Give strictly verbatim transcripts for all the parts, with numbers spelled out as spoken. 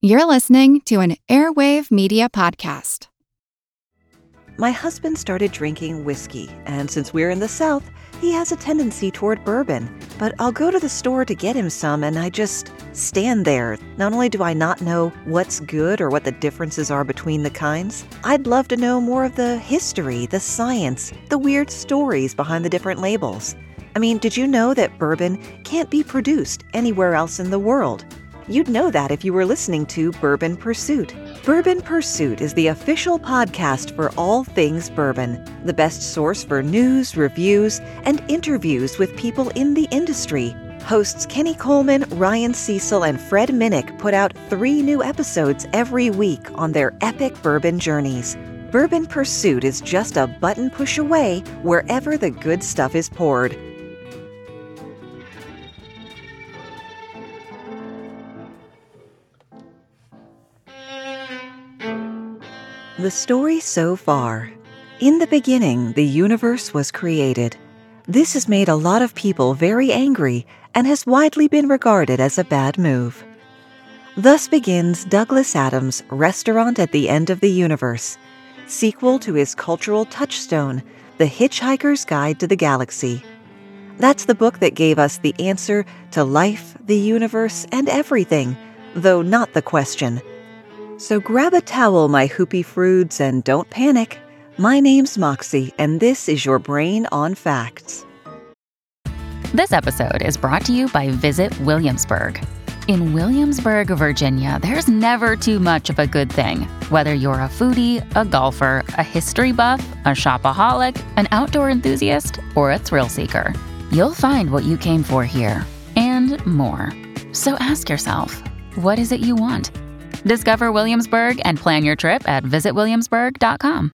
You're listening to an Airwave Media Podcast. My husband started drinking whiskey, and since we're in the South, he has a tendency toward bourbon. But I'll go to the store to get him some, and I just stand there. Not only do I not know what's good or what the differences are between the kinds, I'd love to know more of the history, the science, the weird stories behind the different labels. I mean, did you know that bourbon can't be produced anywhere else in the world? You'd know that if you were listening to Bourbon Pursuit. Bourbon Pursuit is the official podcast for all things bourbon, the best source for news, reviews, and interviews with people in the industry. Hosts Kenny Coleman, Ryan Cecil, and Fred Minnick put out three new episodes every week on their epic bourbon journeys. Bourbon Pursuit is just a button push away wherever the good stuff is poured. The story so far. In the beginning, the universe was created. This has made a lot of people very angry and has widely been regarded as a bad move. Thus begins Douglas Adams' Restaurant at the End of the Universe, sequel to his cultural touchstone, The Hitchhiker's Guide to the Galaxy. That's the book that gave us the answer to life, the universe, and everything, though not the question. So grab a towel, my hoopy froods, and don't panic. My name's Moxie, and this is your Brain on Facts. This episode is brought to you by Visit Williamsburg. In Williamsburg, Virginia, there's never too much of a good thing. Whether you're a foodie, a golfer, a history buff, a shopaholic, an outdoor enthusiast, or a thrill seeker, you'll find what you came for here, and more. So ask yourself, what is it you want? Discover Williamsburg and plan your trip at visit williamsburg dot com.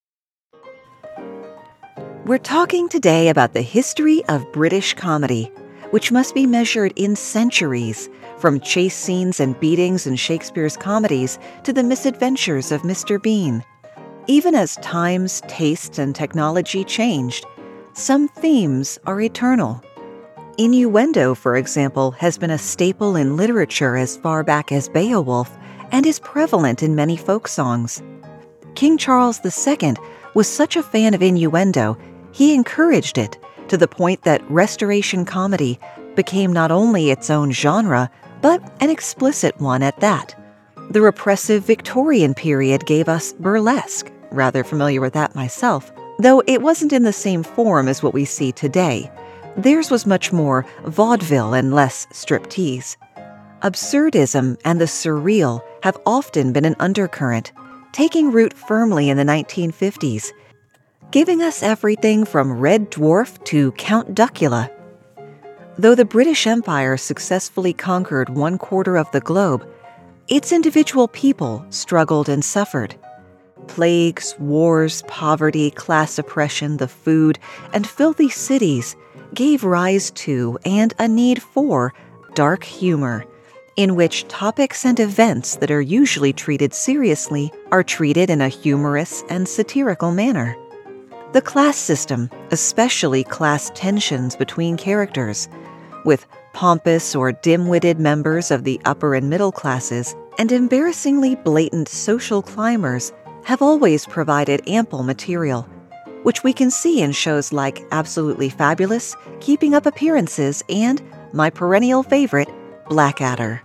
We're talking today about the history of British comedy, which must be measured in centuries, from chase scenes and beatings in Shakespeare's comedies to the misadventures of Mister Bean. Even as times, tastes, and technology changed, some themes are eternal. Innuendo, for example, has been a staple in literature as far back as Beowulf, and is prevalent in many folk songs. King Charles the Second was such a fan of innuendo, he encouraged it to the point that Restoration comedy became not only its own genre, but an explicit one at that. The repressive Victorian period gave us burlesque, rather familiar with that myself, though it wasn't in the same form as what we see today. Theirs was much more vaudeville and less striptease. Absurdism and the surreal have often been an undercurrent, taking root firmly in the nineteen fifties, giving us everything from Red Dwarf to Count Duckula. Though the British Empire successfully conquered one quarter of the globe, its individual people struggled and suffered. Plagues, wars, poverty, class oppression, the food, and filthy cities gave rise to and a need for dark humor, in which topics and events that are usually treated seriously are treated in a humorous and satirical manner. The class system, especially class tensions between characters, with pompous or dim-witted members of the upper and middle classes and embarrassingly blatant social climbers, have always provided ample material, which we can see in shows like Absolutely Fabulous, Keeping Up Appearances, and my perennial favorite, Blackadder.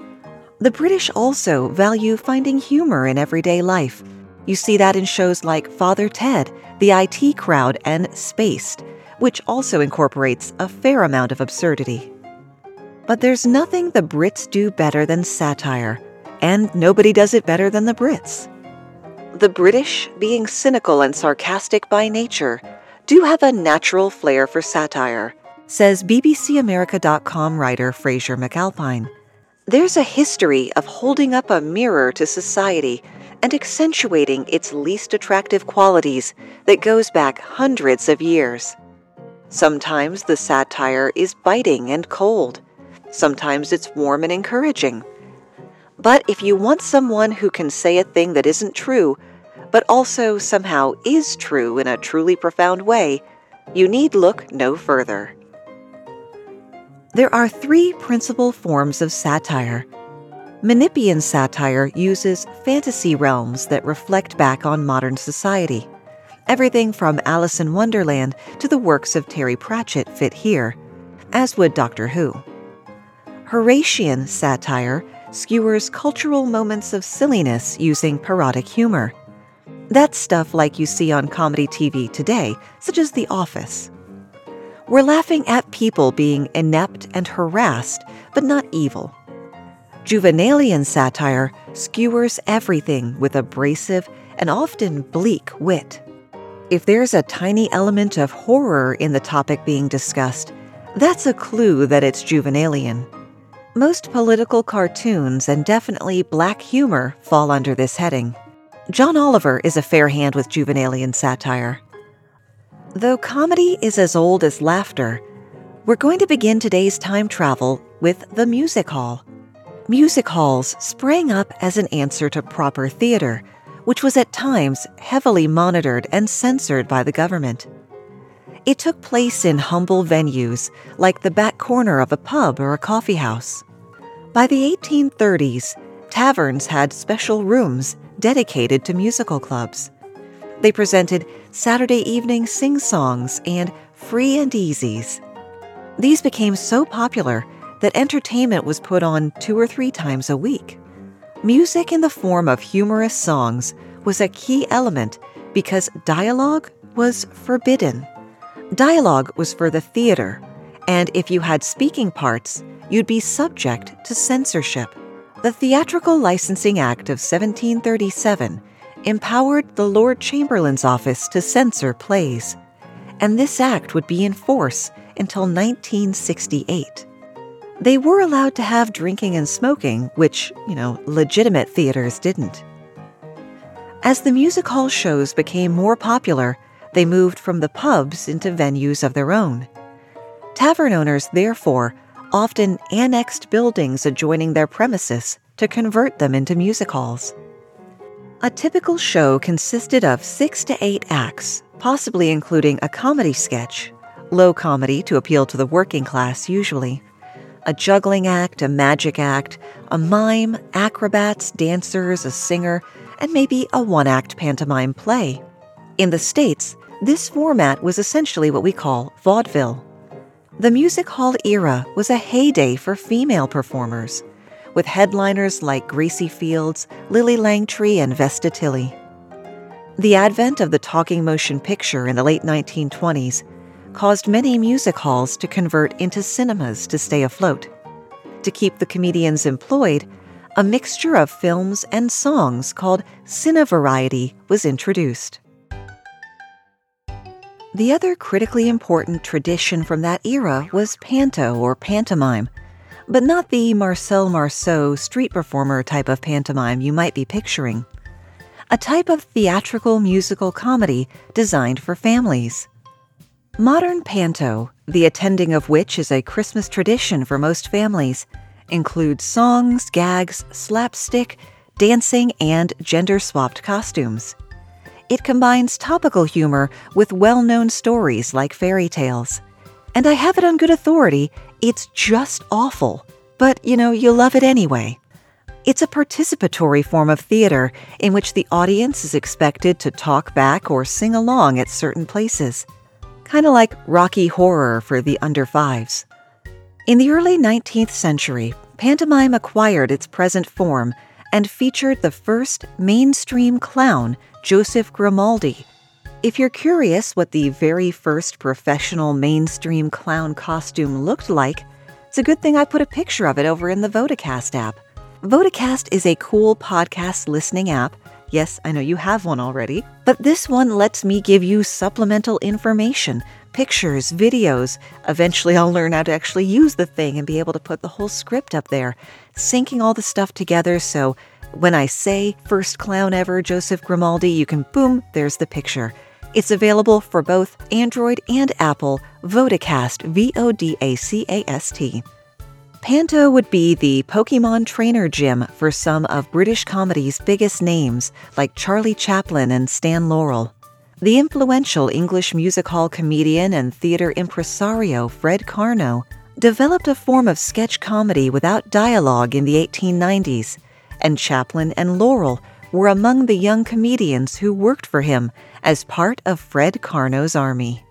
The British also value finding humor in everyday life. You see that in shows like Father Ted, The I T Crowd, and Spaced, which also incorporates a fair amount of absurdity. But there's nothing the Brits do better than satire, and nobody does it better than the Brits. The British, being cynical and sarcastic by nature, do have a natural flair for satire, says B B C America dot com writer Fraser McAlpine. There's a history of holding up a mirror to society and accentuating its least attractive qualities that goes back hundreds of years. Sometimes the satire is biting and cold. Sometimes it's warm and encouraging. But if you want someone who can say a thing that isn't true, but also somehow is true in a truly profound way, you need look no further. There are three principal forms of satire: Menippean satire uses fantasy realms that reflect back on modern society. Everything from Alice in Wonderland to the works of Terry Pratchett fit here, as would Doctor Who. Horatian satire skewers cultural moments of silliness using parodic humor. That's stuff like you see on comedy T V today, such as The Office. We're laughing at people being inept and harassed, but not evil. Juvenalian satire skewers everything with abrasive and often bleak wit. If there's a tiny element of horror in the topic being discussed, that's a clue that it's Juvenalian. Most political cartoons and definitely black humor fall under this heading. John Oliver is a fair hand with Juvenalian satire. Though comedy is as old as laughter, we're going to begin today's time travel with the music hall. Music halls sprang up as an answer to proper theater, which was at times heavily monitored and censored by the government. It took place in humble venues like the back corner of a pub or a coffee house. By the eighteen thirties, taverns had special rooms dedicated to musical clubs. They presented Saturday evening sing-songs and free and easies. These became so popular that entertainment was put on two or three times a week. Music in the form of humorous songs was a key element because dialogue was forbidden. Dialogue was for the theater, and if you had speaking parts, you'd be subject to censorship. The Theatrical Licensing Act of seventeen thirty-seven empowered the Lord Chamberlain's office to censor plays, and this act would be in force until nineteen sixty-eight. They were allowed to have drinking and smoking, which, you know, legitimate theaters didn't. As the music hall shows became more popular, they moved from the pubs into venues of their own. Tavern owners, therefore, often annexed buildings adjoining their premises to convert them into music halls. A typical show consisted of six to eight acts, possibly including a comedy sketch, low comedy to appeal to the working class usually, a juggling act, a magic act, a mime, acrobats, dancers, a singer, and maybe a one-act pantomime play. In the States, this format was essentially what we call vaudeville. The music hall era was a heyday for female performers, with headliners like Gracie Fields, Lily Langtry, and Vesta Tilley. The advent of the talking motion picture in the late nineteen twenties caused many music halls to convert into cinemas to stay afloat. To keep the comedians employed, a mixture of films and songs called Cinevariety was introduced. The other critically important tradition from that era was panto or pantomime, but not the Marcel Marceau street performer type of pantomime you might be picturing. A type of theatrical musical comedy designed for families. Modern panto, the attending of which is a Christmas tradition for most families, includes songs, gags, slapstick, dancing, and gender-swapped costumes. It combines topical humor with well-known stories like fairy tales. And I have it on good authority, it's just awful. But, you know, you love it anyway. It's a participatory form of theater in which the audience is expected to talk back or sing along at certain places. Kind of like Rocky Horror for the under fives. In the early nineteenth century, pantomime acquired its present form and featured the first mainstream clown, Joseph Grimaldi. If you're curious what the very first professional mainstream clown costume looked like, it's a good thing I put a picture of it over in the Vodacast app. Vodacast is a cool podcast listening app. Yes, I know you have one already, but this one lets me give you supplemental information, pictures, videos. Eventually I'll learn how to actually use the thing and be able to put the whole script up there, syncing all the stuff together so when I say first clown ever Joseph Grimaldi, you can boom, there's the picture. It's available for both Android and Apple, Vodacast, V O D A C A S T. Panto would be the Pokemon trainer gym for some of British comedy's biggest names like Charlie Chaplin and Stan Laurel. The influential English music hall comedian and theater impresario Fred Karno developed a form of sketch comedy without dialogue in the eighteen nineties, and Chaplin and Laurel were among the young comedians who worked for him as part of Fred Karno's army.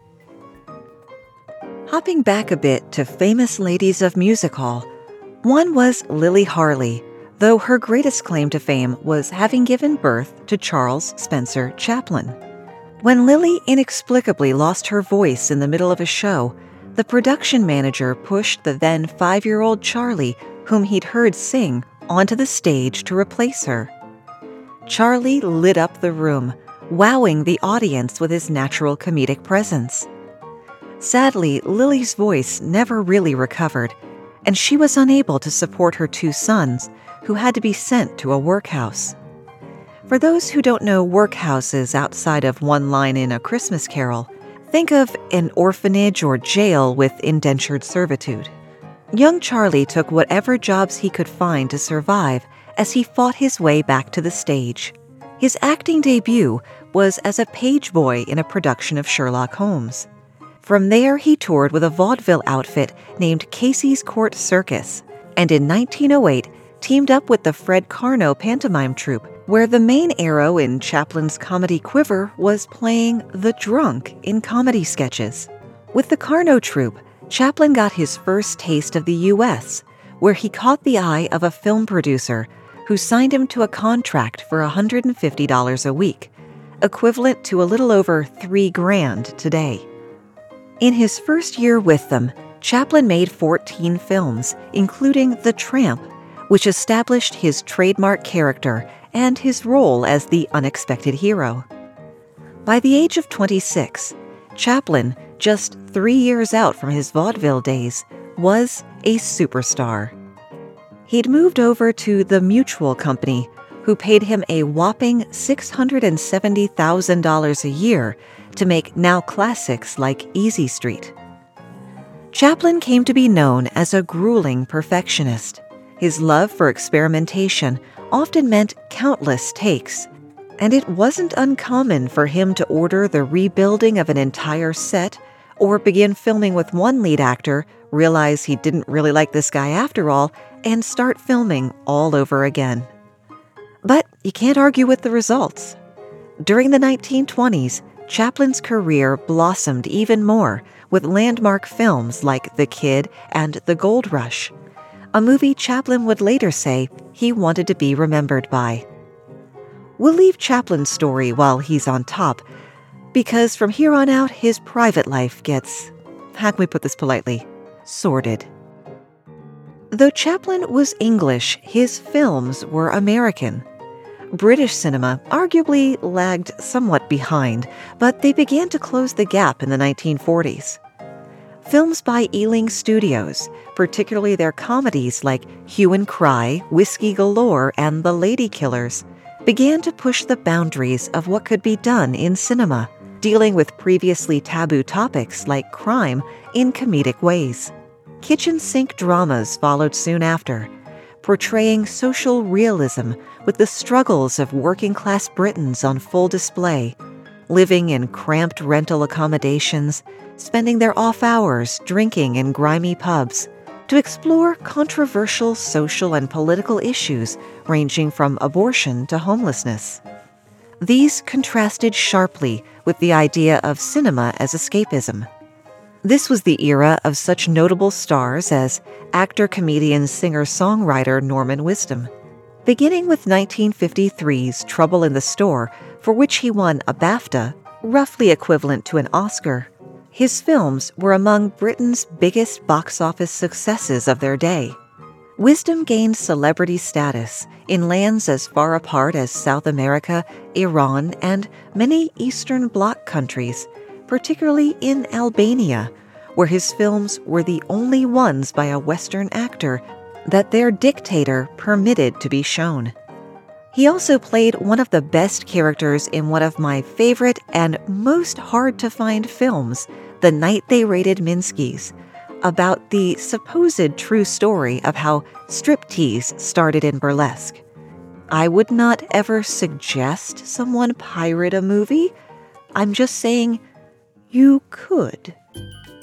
Hopping back a bit to famous ladies of music hall, one was Lily Harley, though her greatest claim to fame was having given birth to Charles Spencer Chaplin. When Lily inexplicably lost her voice in the middle of a show, the production manager pushed the then five-year-old Charlie, whom he'd heard sing, onto the stage to replace her. Charlie lit up the room, wowing the audience with his natural comedic presence. Sadly, Lily's voice never really recovered, and she was unable to support her two sons, who had to be sent to a workhouse. For those who don't know workhouses outside of one line in A Christmas Carol, think of an orphanage or jail with indentured servitude. Young Charlie took whatever jobs he could find to survive as he fought his way back to the stage. His acting debut was as a page boy in a production of Sherlock Holmes. From there, he toured with a vaudeville outfit named Casey's Court Circus, and in nineteen oh eight teamed up with the Fred Karno pantomime troupe, where the main arrow in Chaplin's comedy quiver was playing the drunk in comedy sketches. With the Karno troupe, Chaplin got his first taste of the U S, where he caught the eye of a film producer who signed him to a contract for one hundred fifty dollars a week, equivalent to a little over three grand today. In his first year with them, Chaplin made fourteen films, including The Tramp, which established his trademark character and his role as the unexpected hero. By the age of twenty-six, Chaplin, just three years out from his vaudeville days, was a superstar. He'd moved over to the Mutual Company, who paid him a whopping six hundred seventy thousand dollars a year to make now classics like Easy Street. Chaplin came to be known as a grueling perfectionist. His love for experimentation often meant countless takes, and it wasn't uncommon for him to order the rebuilding of an entire set or begin filming with one lead actor, realize he didn't really like this guy after all, and start filming all over again. But you can't argue with the results. During the nineteen twenties, Chaplin's career blossomed even more with landmark films like The Kid and The Gold Rush, a movie Chaplin would later say he wanted to be remembered by. We'll leave Chaplin's story while he's on top, because from here on out his private life gets, how can we put this politely, sordid. Though Chaplin was English, his films were American. British cinema arguably lagged somewhat behind, but they began to close the gap in the nineteen forties. Films by Ealing Studios, particularly their comedies like Hue and Cry, Whiskey Galore, and The Lady Killers, began to push the boundaries of what could be done in cinema, dealing with previously taboo topics like crime in comedic ways. Kitchen sink dramas followed soon after, portraying social realism with the struggles of working-class Britons on full display, living in cramped rental accommodations, spending their off hours drinking in grimy pubs, to explore controversial social and political issues ranging from abortion to homelessness. These contrasted sharply with the idea of cinema as escapism. This was the era of such notable stars as actor, comedian, singer-songwriter Norman Wisdom. Beginning with nineteen fifty-three's Trouble in the Store, for which he won a BAFTA, roughly equivalent to an Oscar, his films were among Britain's biggest box office successes of their day. Wisdom gained celebrity status in lands as far apart as South America, Iran, and many Eastern Bloc countries, particularly in Albania, where his films were the only ones by a Western actor that their dictator permitted to be shown. He also played one of the best characters in one of my favorite and most hard-to-find films, The Night They Raided Minsky's, about the supposed true story of how striptease started in burlesque. I would not ever suggest someone pirate a movie. I'm just saying you could.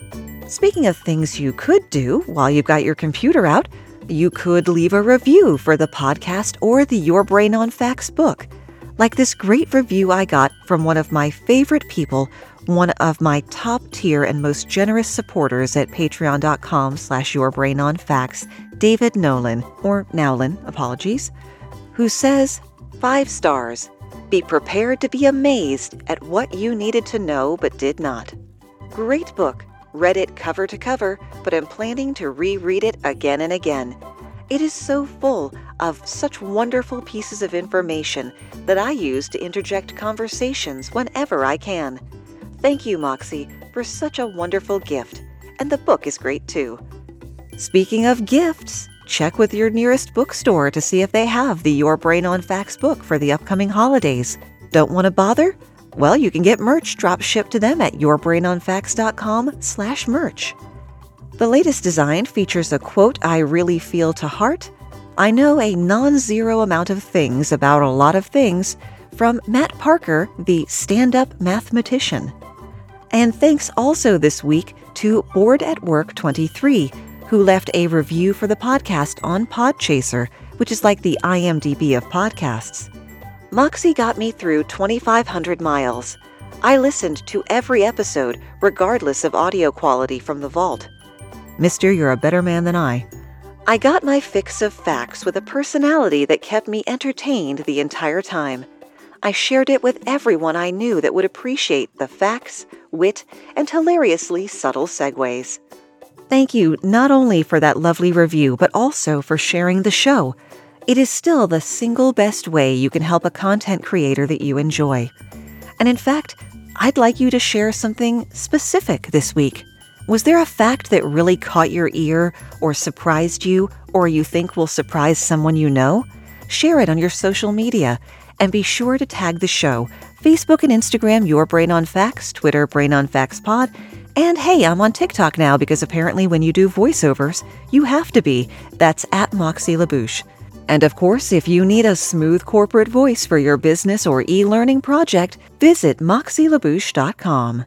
Speaking of things you could do while you've got your computer out, you could leave a review for the podcast or the Your Brain on Facts book. Like this great review I got from one of my favorite people, one of my top tier and most generous supporters at patreon.com slash yourbrainonfacts, David Nolan, or Nowlin, apologies, who says, five stars. Be prepared to be amazed at what you needed to know but did not. Great book. Read it cover to cover, but am planning to reread it again and again. It is so full of such wonderful pieces of information that I use to interject conversations whenever I can. Thank you, Moxie, for such a wonderful gift. And the book is great, too. Speaking of gifts, check with your nearest bookstore to see if they have the Your Brain on Facts book for the upcoming holidays. Don't want to bother? Well, you can get merch drop shipped to them at yourbrainonfacts.com slash merch. The latest design features a quote I really feel to heart. I know a non-zero amount of things about a lot of things from Matt Parker, the stand-up mathematician. And thanks also this week to Bored at Work twenty-three, who left a review for the podcast on Podchaser, which is like the I M D B of podcasts. Moxie got me through twenty-five hundred miles. I listened to every episode, regardless of audio quality from the vault. Mister, you're a better man than I. I got my fix of facts with a personality that kept me entertained the entire time. I shared it with everyone I knew that would appreciate the facts, wit, and hilariously subtle segues. Thank you not only for that lovely review, but also for sharing the show. It is still the single best way you can help a content creator that you enjoy. And in fact, I'd like you to share something specific this week. Was there a fact that really caught your ear or surprised you or you think will surprise someone you know? Share it on your social media and be sure to tag the show, Facebook and Instagram, Your Brain on Facts, Twitter, Brain on Facts Pod, and hey, I'm on TikTok now because apparently when you do voiceovers, you have to be. That's at Moxie LaBouche. And of course, if you need a smooth corporate voice for your business or e-learning project, visit moxie labouche dot com.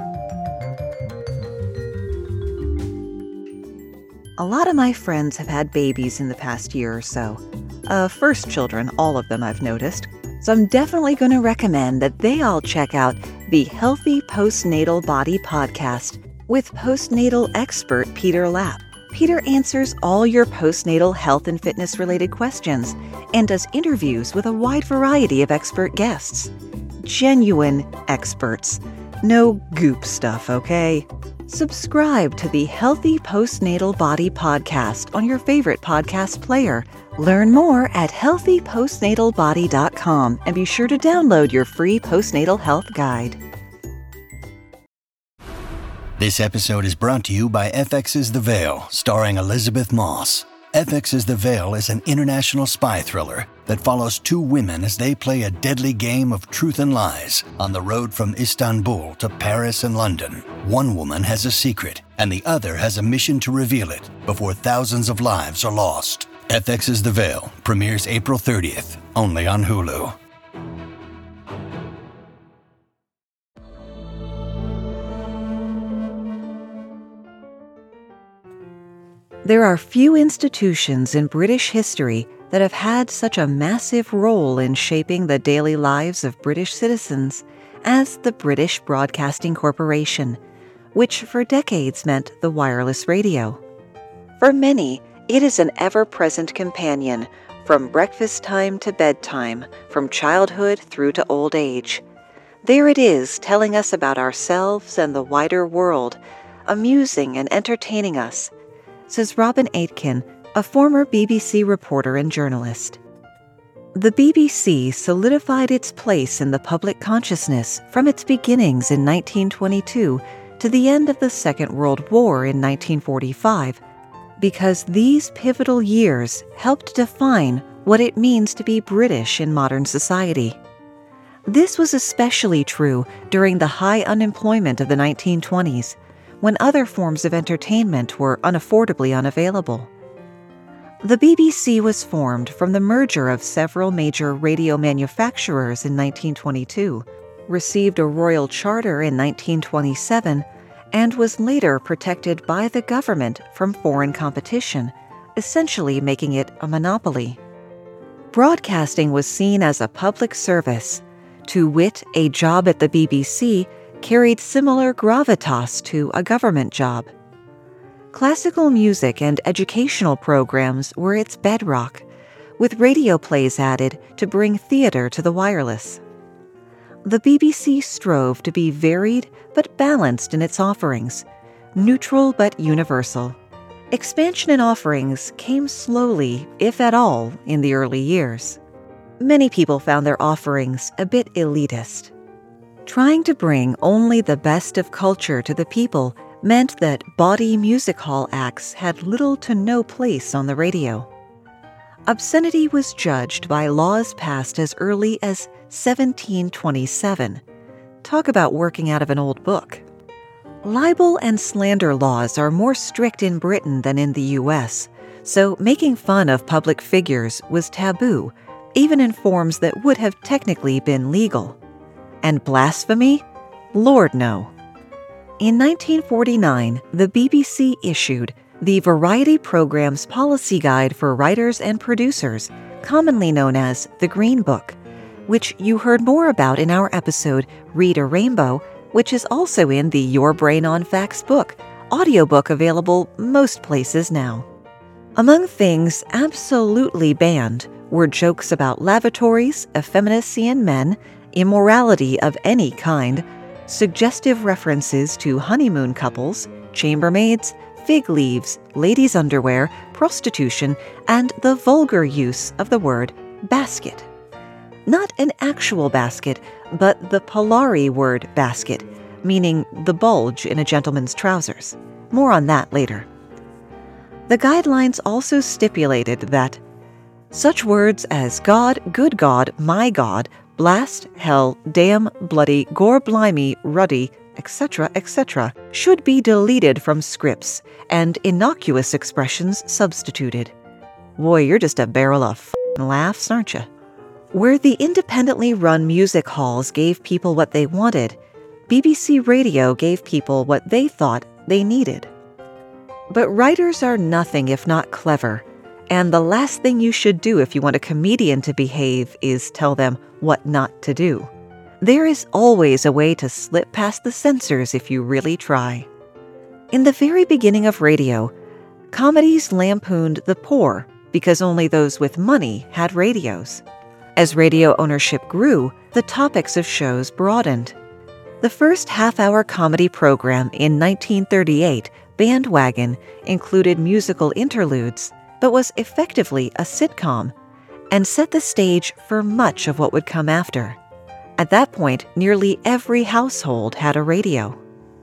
A lot of my friends have had babies in the past year or so. Uh, first children, all of them I've noticed. So I'm definitely going to recommend that they all check out the Healthy Postnatal Body podcast with postnatal expert Peter Lapp. Peter answers all your postnatal health and fitness-related questions and does interviews with a wide variety of expert guests. Genuine experts. No goop stuff, okay? Subscribe to the Healthy Postnatal Body podcast on your favorite podcast player. Learn more at healthy postnatal body dot com and be sure to download your free postnatal health guide. This episode is brought to you by F X's The Veil, starring Elizabeth Moss. F X's The Veil is an international spy thriller that follows two women as they play a deadly game of truth and lies on the road from Istanbul to Paris and London. One woman has a secret, and the other has a mission to reveal it before thousands of lives are lost. F X's The Veil premieres April thirtieth, only on Hulu. There are few institutions in British history that have had such a massive role in shaping the daily lives of British citizens as the British Broadcasting Corporation, which for decades meant the wireless radio. For many, it is an ever-present companion, from breakfast time to bedtime, from childhood through to old age. There it is, telling us about ourselves and the wider world, amusing and entertaining us, says Robin Aitken, a former B B C reporter and journalist. The B B C solidified its place in the public consciousness from its beginnings in nineteen twenty-two to the end of the Second World War in nineteen forty-five, because these pivotal years helped define what it means to be British in modern society. This was especially true during the high unemployment of the nineteen twenties, when other forms of entertainment were unaffordably unavailable. The B B C was formed from the merger of several major radio manufacturers in nineteen twenty-two, received a royal charter in nineteen twenty-seven, and was later protected by the government from foreign competition, essentially making it a monopoly. Broadcasting was seen as a public service. To wit, a job at the B B C carried similar gravitas to a government job. Classical music and educational programs were its bedrock, with radio plays added to bring theater to the wireless. The B B C strove to be varied but balanced in its offerings, neutral but universal. Expansion in offerings came slowly, if at all, in the early years. Many people found their offerings a bit elitist. Trying to bring only the best of culture to the people meant that bawdy music hall acts had little to no place on the radio. Obscenity was judged by laws passed as early as seventeen twenty-seven. Talk about working out of an old book. Libel and slander laws are more strict in Britain than in the U S, so making fun of public figures was taboo, even in forms that would have technically been legal. And blasphemy? Lord, no. In nineteen forty-nine, the B B C issued the Variety Program's Policy Guide for Writers and Producers, commonly known as the Green Book, which you heard more about in our episode Read a Rainbow, which is also in the Your Brain on Facts book, audiobook available most places now. Among things absolutely banned were jokes about lavatories, effeminacy in men, immorality of any kind, suggestive references to honeymoon couples, chambermaids, fig leaves, ladies' underwear, prostitution, and the vulgar use of the word basket. Not an actual basket, but the Polari word basket, meaning the bulge in a gentleman's trousers. More on that later. The guidelines also stipulated that such words as God, good God, my God, blast, hell, damn, bloody, gore blimey, ruddy, et cetera, et cetera, should be deleted from scripts and innocuous expressions substituted. Boy, you're just a barrel of f***ing laughs, aren't you? Where the independently run music halls gave people what they wanted, B B C Radio gave people what they thought they needed. But writers are nothing if not clever, and the last thing you should do if you want a comedian to behave is tell them what not to do. There is always a way to slip past the censors if you really try. In the very beginning of radio, comedies lampooned the poor because only those with money had radios. As radio ownership grew, the topics of shows broadened. The first half-hour comedy program in nineteen thirty-eight, Bandwagon, included musical interludes, but was effectively a sitcom, and set the stage for much of what would come after. At that point, nearly every household had a radio.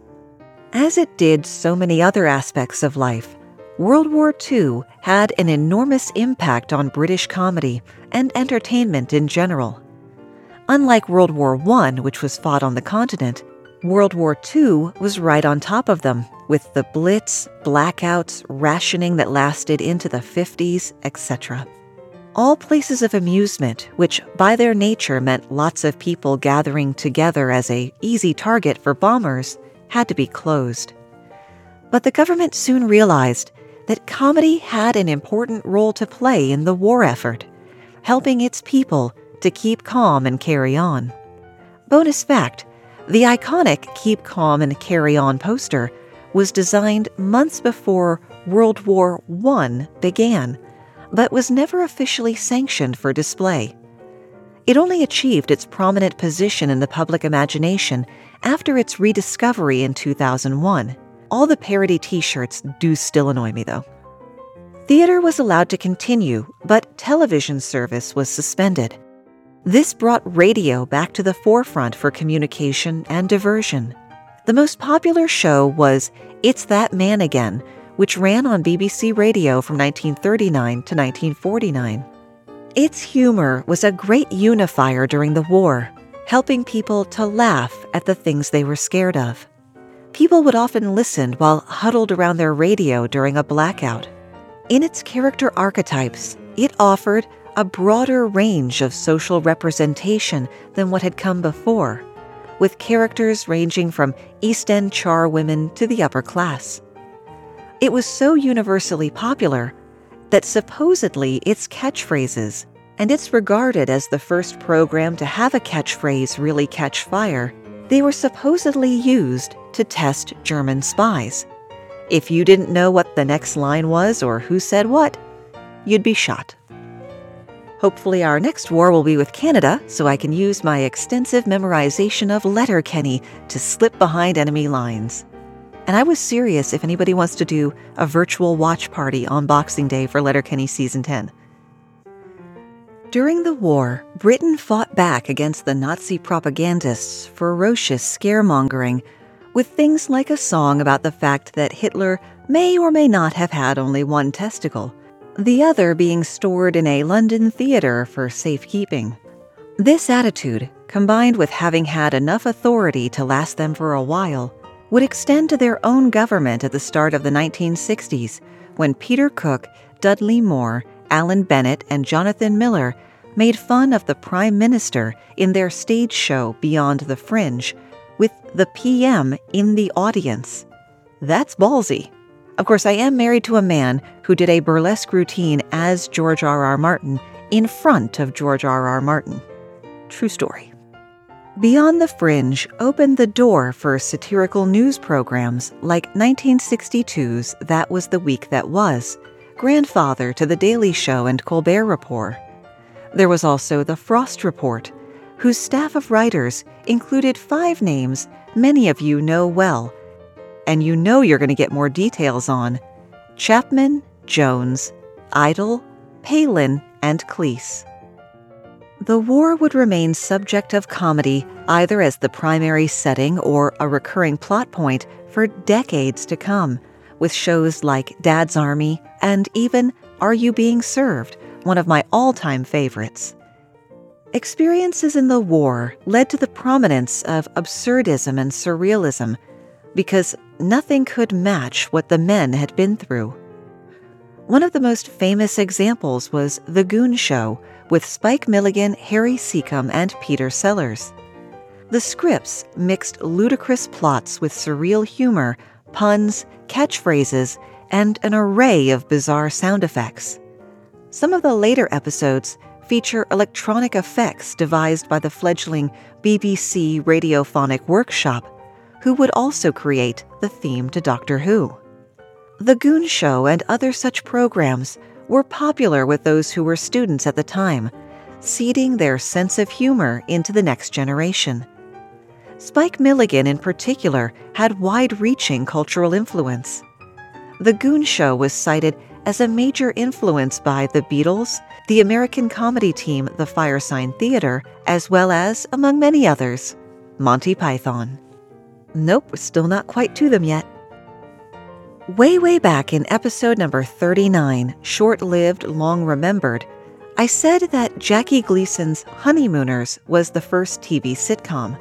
As it did so many other aspects of life, World War Two had an enormous impact on British comedy and entertainment in general. Unlike World War One, which was fought on the continent, World War Two was right on top of them, with the Blitz, blackouts, rationing that lasted into the fifties, et cetera. All places of amusement, which by their nature meant lots of people gathering together as an easy target for bombers, had to be closed. But the government soon realized that comedy had an important role to play in the war effort, helping its people to keep calm and carry on. Bonus fact, the iconic Keep Calm and Carry On poster was designed months before World War One began, but was never officially sanctioned for display. It only achieved its prominent position in the public imagination after its rediscovery in two thousand one. All the parody t-shirts do still annoy me, though. Theater was allowed to continue, but television service was suspended. This brought radio back to the forefront for communication and diversion. The most popular show was It's That Man Again, which ran on B B C Radio from nineteen thirty-nine to nineteen forty-nine. Its humor was a great unifier during the war, helping people to laugh at the things they were scared of. People would often listen while huddled around their radio during a blackout. In its character archetypes, it offered a broader range of social representation than what had come before, with characters ranging from East End charwomen to the upper class. It was so universally popular that supposedly its catchphrases, and it's regarded as the first program to have a catchphrase really catch fire, they were supposedly used to test German spies. If you didn't know what the next line was or who said what, you'd be shot. Hopefully our next war will be with Canada, so I can use my extensive memorization of Letterkenny to slip behind enemy lines. And I was serious if anybody wants to do a virtual watch party on Boxing Day for Letterkenny Season ten. During the war, Britain fought back against the Nazi propagandists' ferocious scaremongering with things like a song about the fact that Hitler may or may not have had only one testicle, the other being stored in a London theater for safekeeping. This attitude, combined with having had enough authority to last them for a while, would extend to their own government at the start of the nineteen sixties, when Peter Cook, Dudley Moore, Alan Bennett, and Jonathan Miller made fun of the Prime Minister in their stage show Beyond the Fringe, with the P M in the audience. That's ballsy. Of course, I am married to a man who did a burlesque routine as George R. R. Martin in front of George R. R. Martin. True story. Beyond the Fringe opened the door for satirical news programs like nineteen sixty-two's That Was the Week That Was, grandfather to The Daily Show and Colbert Report. There was also The Frost Report, whose staff of writers included five names many of you know well, and you know you're going to get more details on: Chapman, Jones, Idle, Palin, and Cleese. The war would remain subject of comedy either as the primary setting or a recurring plot point for decades to come, with shows like Dad's Army and even Are You Being Served?, one of my all-time favorites. Experiences in the war led to the prominence of absurdism and surrealism, because nothing could match what the men had been through. One of the most famous examples was The Goon Show, with Spike Milligan, Harry Seacombe, and Peter Sellers. The scripts mixed ludicrous plots with surreal humor, puns, catchphrases, and an array of bizarre sound effects. Some of the later episodes feature electronic effects devised by the fledgling B B C Radiophonic Workshop, who would also create the theme to Doctor Who. The Goon Show and other such programs were popular with those who were students at the time, seeding their sense of humor into the next generation. Spike Milligan, in particular, had wide-reaching cultural influence. The Goon Show was cited as a major influence by the Beatles, the American comedy team The Firesign Theatre, as well as, among many others, Monty Python. Nope, we're still not quite to them yet. Way, way back in episode number thirty-nine, Short-Lived, Long Remembered, I said that Jackie Gleason's Honeymooners was the first T V sitcom.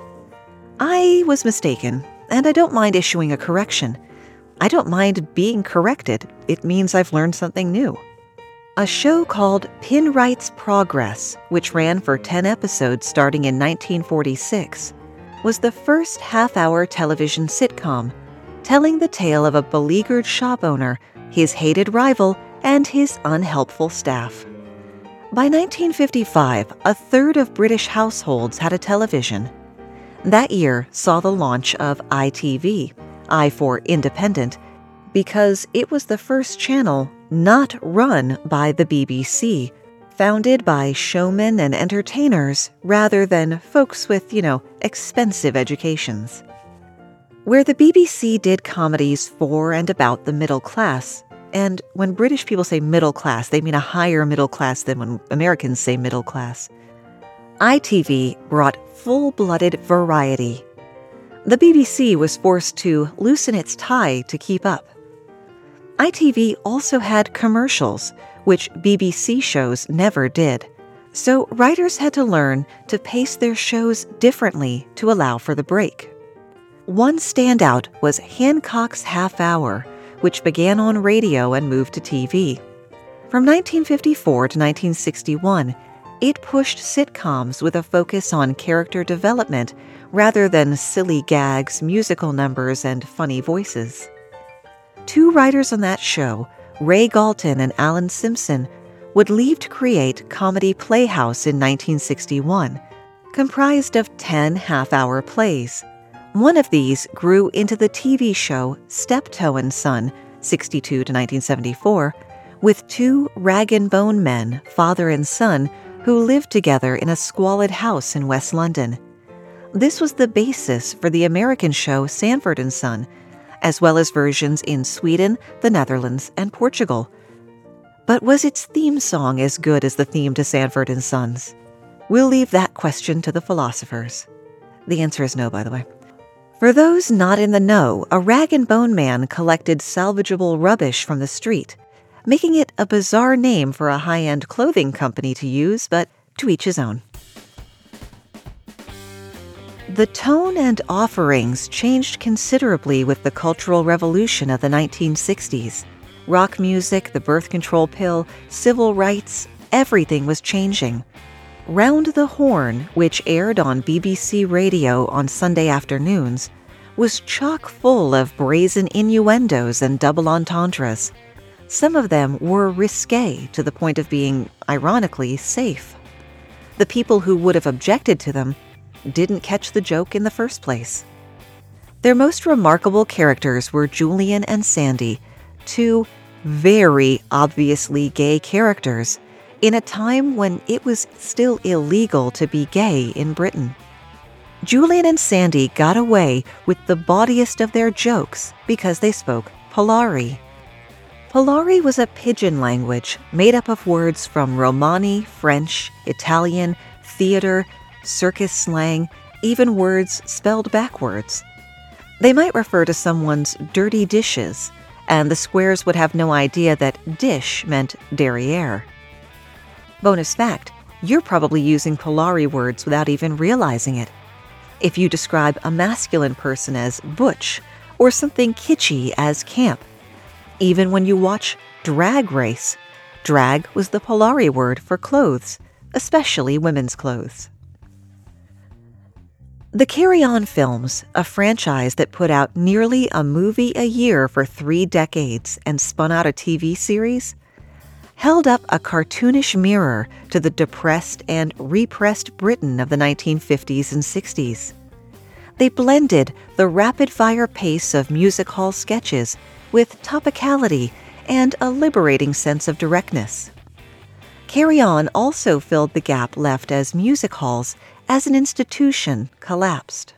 I was mistaken, and I don't mind issuing a correction. I don't mind being corrected. It means I've learned something new. A show called Pinwright's Progress, which ran for ten episodes starting in nineteen forty-six, was the first half-hour television sitcom, telling the tale of a beleaguered shop owner, his hated rival, and his unhelpful staff. By nineteen fifty-five, a third of British households had a television. That year saw the launch of I T V, I for Independent, because it was the first channel not run by the B B C, founded by showmen and entertainers rather than folks with, you know, expensive educations. Where the B B C did comedies for and about the middle class, and when British people say middle class, they mean a higher middle class than when Americans say middle class, I T V brought full-blooded variety. The B B C was forced to loosen its tie to keep up. I T V also had commercials, which B B C shows never did, so writers had to learn to pace their shows differently to allow for the break. One standout was Hancock's Half Hour, which began on radio and moved to T V. From nineteen fifty-four to nineteen sixty-one, It pushed sitcoms with a focus on character development rather than silly gags, musical numbers, and funny voices. Two writers on that show, Ray Galton and Alan Simpson, would leave to create Comedy Playhouse in nineteen sixty-one, comprised of ten half-hour plays. One of these grew into the T V show Steptoe and Son, sixty-two to nineteen seventy-four, with two rag-and-bone men, father and son, who lived together in a squalid house in West London. This was the basis for the American show Sanford and Son, as well as versions in Sweden, the Netherlands, and Portugal. But was its theme song as good as the theme to Sanford and Sons? We'll leave that question to the philosophers. The answer is no, by the way. For those not in the know, a rag-and-bone man collected salvageable rubbish from the street, making it a bizarre name for a high-end clothing company to use, but to each his own. The tone and offerings changed considerably with the Cultural Revolution of the nineteen sixties. Rock music, the birth control pill, civil rights, everything was changing. Round the Horn, which aired on B B C Radio on Sunday afternoons, was chock full of brazen innuendos and double entendres. Some of them were risque to the point of being, ironically, safe. The people who would have objected to them didn't catch the joke in the first place. Their most remarkable characters were Julian and Sandy, two very obviously gay characters in a time when it was still illegal to be gay in Britain. Julian and Sandy got away with the bawdiest of their jokes because they spoke Polari. Polari was a pidgin language made up of words from Romani, French, Italian, theater, circus slang, even words spelled backwards. They might refer to someone's dirty dishes, and the squares would have no idea that dish meant derriere. Bonus fact, you're probably using Polari words without even realizing it. If you describe a masculine person as butch, or something kitschy as camp. Even when you watch Drag Race, drag was the Polari word for clothes, especially women's clothes. The Carry On films, a franchise that put out nearly a movie a year for three decades and spun out a T V series, held up a cartoonish mirror to the depressed and repressed Britain of the nineteen fifties and sixties. They blended the rapid-fire pace of music hall sketches with topicality and a liberating sense of directness. Carry On also filled the gap left as music halls as an institution collapsed.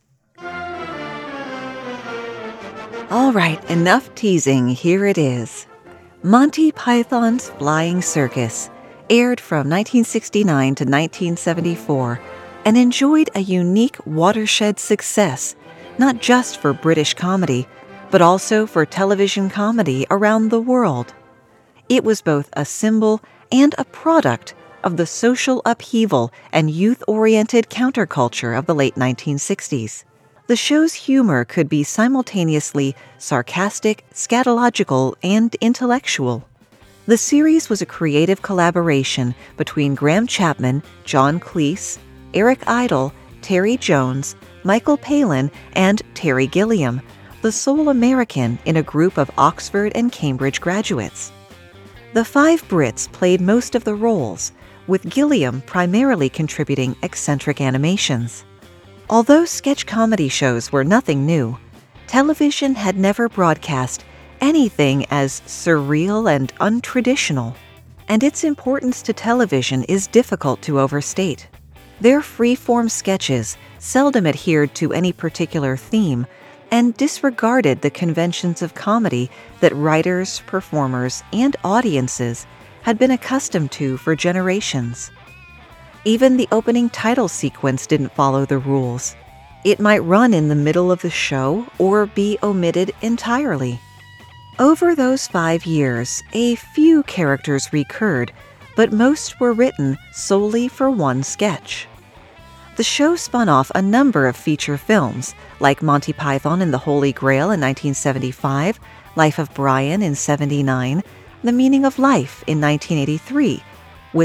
All right, enough teasing, here it is. Monty Python's Flying Circus aired from nineteen sixty-nine to nineteen seventy-four and enjoyed a unique watershed success, not just for British comedy, but also for television comedy around the world. It was both a symbol and a product of the social upheaval and youth-oriented counterculture of the late nineteen sixties. The show's humor could be simultaneously sarcastic, scatological, and intellectual. The series was a creative collaboration between Graham Chapman, John Cleese, Eric Idle, Terry Jones, Michael Palin, and Terry Gilliam, the sole American in a group of Oxford and Cambridge graduates. The five Brits played most of the roles, with Gilliam primarily contributing eccentric animations. Although sketch comedy shows were nothing new, television had never broadcast anything as surreal and untraditional, and its importance to television is difficult to overstate. Their free-form sketches seldom adhered to any particular theme and disregarded the conventions of comedy that writers, performers, and audiences had been accustomed to for generations. Even the opening title sequence didn't follow the rules. It might run in the middle of the show or be omitted entirely. Over those five years, a few characters recurred, but most were written solely for one sketch. The show spun off a number of feature films, like Monty Python and the Holy Grail in nineteen seventy-five, Life of Brian in seventy-nine, The Meaning of Life in nineteen eighty-three, which,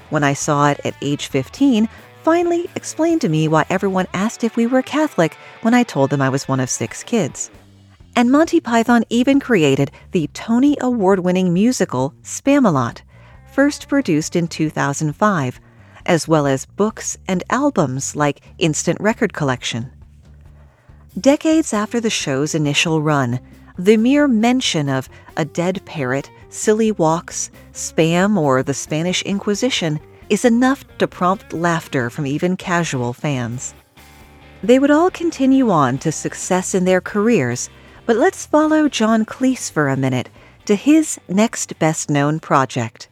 when I saw it at age fifteen, finally explained to me why everyone asked if we were Catholic when I told them I was one of six kids. And Monty Python even created the Tony Award-winning musical Spamalot, first produced in two thousand five, as well as books and albums like Instant Record Collection. Decades after the show's initial run, the mere mention of a dead parrot, silly walks, spam, or the Spanish Inquisition is enough to prompt laughter from even casual fans. They would all continue on to success in their careers, but let's follow John Cleese for a minute to his next best-known project.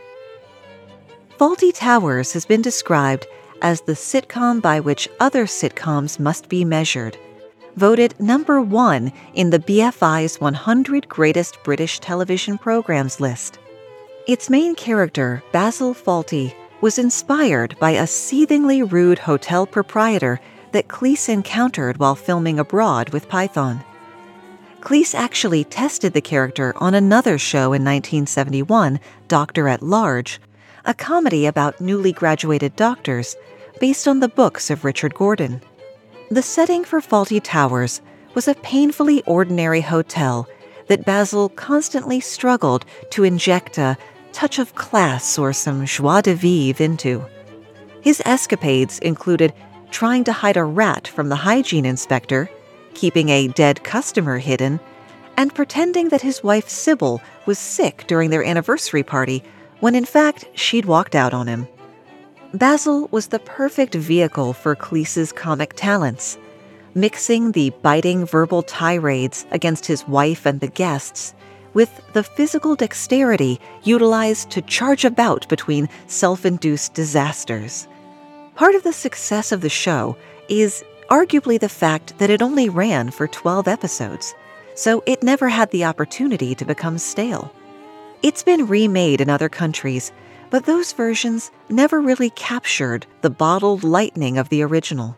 Fawlty Towers has been described as the sitcom by which other sitcoms must be measured, voted number one in the B F I's one hundred Greatest British Television Programs list. Its main character, Basil Fawlty, was inspired by a seethingly rude hotel proprietor that Cleese encountered while filming abroad with Python. Cleese actually tested the character on another show in nineteen seventy-one, Doctor at Large, a comedy about newly graduated doctors based on the books of Richard Gordon. The setting for Fawlty Towers was a painfully ordinary hotel that Basil constantly struggled to inject a touch of class or some joie de vivre into. His escapades included trying to hide a rat from the hygiene inspector, keeping a dead customer hidden, and pretending that his wife Sybil was sick during their anniversary party when in fact she'd walked out on him. Basil was the perfect vehicle for Cleese's comic talents, mixing the biting verbal tirades against his wife and the guests with the physical dexterity utilized to charge about between self-induced disasters. Part of the success of the show is arguably the fact that it only ran for twelve episodes, so it never had the opportunity to become stale. It's been remade in other countries, but those versions never really captured the bottled lightning of the original.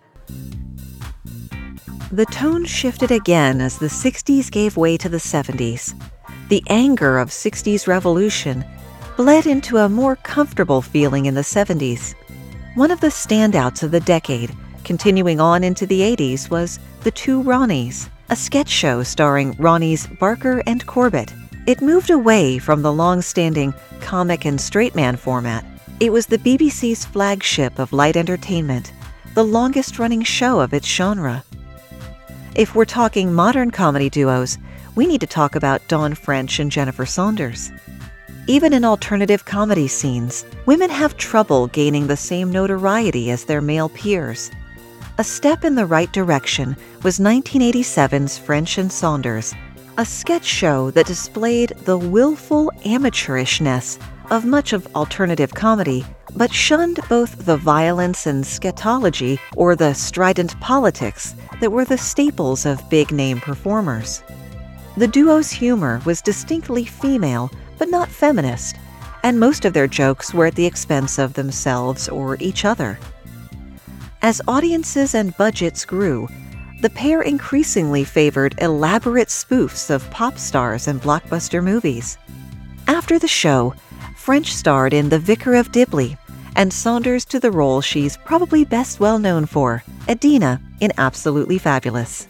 The tone shifted again as the sixties gave way to the seventies. The anger of sixties revolution bled into a more comfortable feeling in the seventies. One of the standouts of the decade, continuing on into the eighties, was The Two Ronnies, a sketch show starring Ronnies Barker and Corbett. It moved away from the long-standing comic and straight man format. It was the B B C's flagship of light entertainment, the longest-running show of its genre. If we're talking modern comedy duos, we need to talk about Dawn French and Jennifer Saunders. Even in alternative comedy scenes, women have trouble gaining the same notoriety as their male peers. A step in the right direction was nineteen eighty-seven's French and Saunders, a sketch show that displayed the willful amateurishness of much of alternative comedy, but shunned both the violence and scatology or the strident politics that were the staples of big-name performers. The duo's humor was distinctly female, but not feminist, and most of their jokes were at the expense of themselves or each other. As audiences and budgets grew, the pair increasingly favored elaborate spoofs of pop stars and blockbuster movies. After the show, French starred in The Vicar of Dibley, and Saunders to the role she's probably best well known for, Edina in Absolutely Fabulous.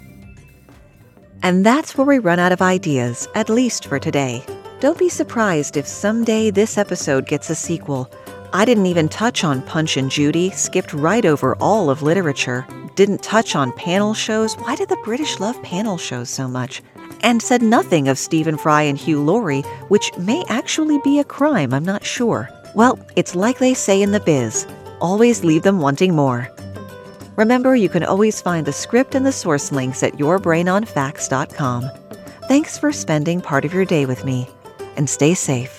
And that's where we run out of ideas, at least for today. Don't be surprised if someday this episode gets a sequel. I didn't even touch on Punch and Judy, skipped right over all of literature, didn't touch on panel shows. Why did the British love panel shows so much? And said nothing of Stephen Fry and Hugh Laurie, which may actually be a crime, I'm not sure. Well, it's like they say in the biz, always leave them wanting more. Remember, you can always find the script and the source links at your brain on facts dot com. Thanks for spending part of your day with me, and stay safe.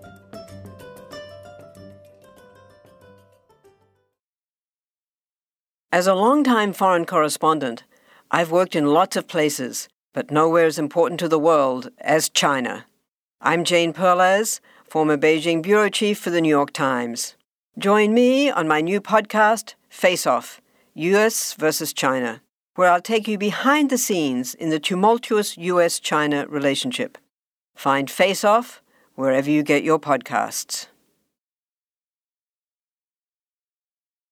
As a longtime foreign correspondent, I've worked in lots of places, but nowhere as important to the world as China. I'm Jane Perlez, former Beijing bureau chief for the New York Times. Join me on my new podcast, Face Off, U S versus China, where I'll take you behind the scenes in the tumultuous U S China relationship. Find Face Off wherever you get your podcasts.